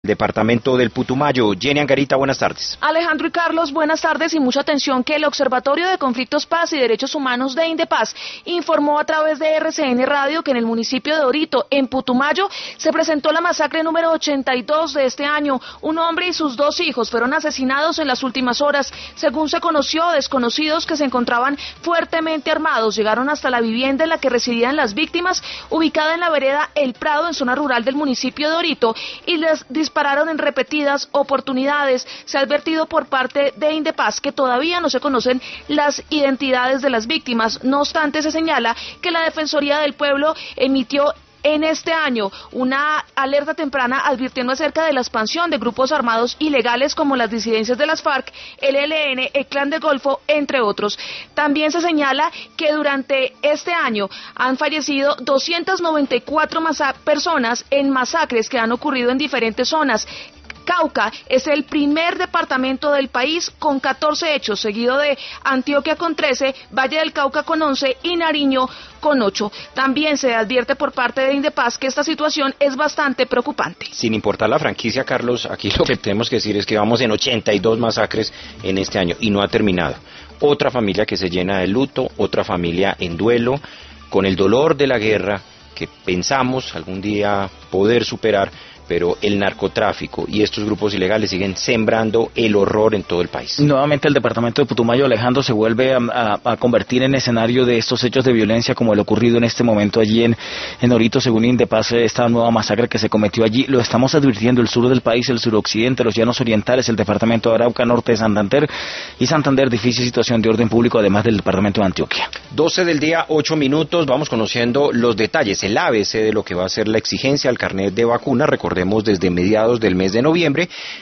departamento del Putumayo. Jenny Angarita, buenas tardes. Alejandro y Carlos, buenas tardes y mucha atención que el Observatorio de Conflictos, Paz y Derechos Humanos de Indepaz informó a través de RCN Radio que en el municipio de Orito, en Putumayo, se presentó la masacre número 82 de este año. Un hombre y sus 2 hijos fueron asesinados en las últimas horas. Según se conoció, desconocidos que se encontraban fuertemente armados llegaron hasta la vivienda en la que residían las víctimas, ubicada en la vereda El Prado, en zona rural del municipio de Orito, y les dispararon en repetidas oportunidades. Se ha advertido por parte de Indepaz que todavía no se conocen las identidades de las víctimas. No obstante, se señala que la Defensoría del Pueblo emitió en este año una alerta temprana advirtiendo acerca de la expansión de grupos armados ilegales como las disidencias de las FARC, el ELN, el Clan del Golfo, entre otros. También se señala que durante este año han fallecido 294 personas en masacres que han ocurrido en diferentes zonas. Cauca es el primer departamento del país con 14 hechos, seguido de Antioquia con 13, Valle del Cauca con 11 y Nariño con 8. También se advierte por parte de Indepaz que esta situación es bastante preocupante. Sin importar la franquicia, Carlos, aquí lo que tenemos que decir es que vamos en 82 masacres en este año y no ha terminado. Otra familia que se llena de luto, otra familia en duelo, con el dolor de la guerra que pensamos algún día poder superar, pero el narcotráfico y estos grupos ilegales siguen sembrando el horror en todo el país. Nuevamente el departamento de Putumayo, Alejandro, se vuelve a convertir en escenario de estos hechos de violencia como el ocurrido en este momento allí en Orito, según Indepaz, esta nueva masacre que se cometió allí. Lo estamos advirtiendo el sur del país, el suroccidente, los llanos orientales, el departamento de Arauca, norte de Santander y Santander, difícil situación de orden público, además del departamento de Antioquia. 12 del día, 8 minutos, vamos conociendo los detalles, el ABC de lo que va a ser la exigencia al carnet de vacuna. Recordemos, desde mediados del mes de noviembre